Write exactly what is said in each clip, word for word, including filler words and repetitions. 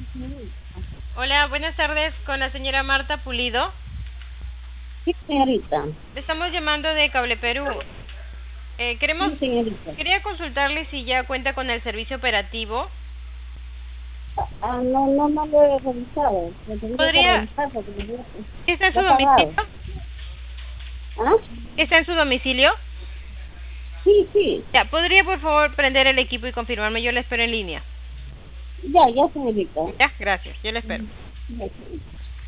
Hola, buenas tardes con la señora Marta Pulido. Sí, señorita. Le estamos llamando de Cable Perú. Eh, queremos, Sí, señorita. quería consultarle si ya cuenta con el servicio operativo. Ah, no, no, no lo he revisado. Lo tendría que ¿Podría, revisar porque me dijo está en que su ha pagado. domicilio? ¿Ah? ¿Está en su domicilio? Sí, sí. Ya, ¿podría por favor prender el equipo y confirmarme? Yo le espero en línea. Ya, ya, señorita. Ya, gracias, yo le espero. Ya, señorita.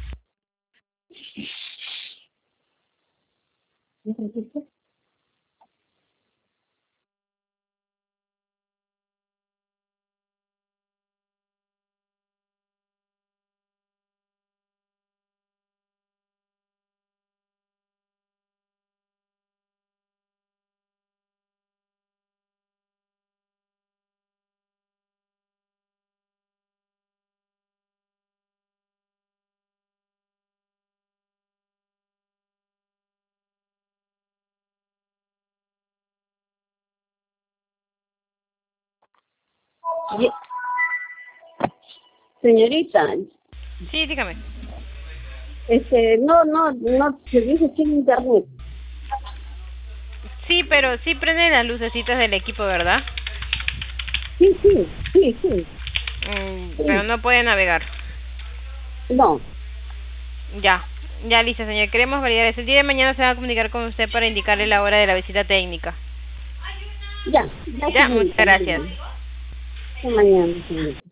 ¿Ya repite? Ya. Señorita, Sí, dígame. este, no, no, no, se dice sin internet. Sí, pero sí prenden las lucecitas del equipo, ¿verdad? Sí, sí, sí, sí, Mm, pero sí. no puede navegar. No, Ya, ya listo, señor. Queremos validar eso. El día de mañana se va a comunicar con usted para indicarle la hora de la visita técnica. ya, ya, Ya, muchas señorita, muy gracias. bien. Hasta mañana, señorita.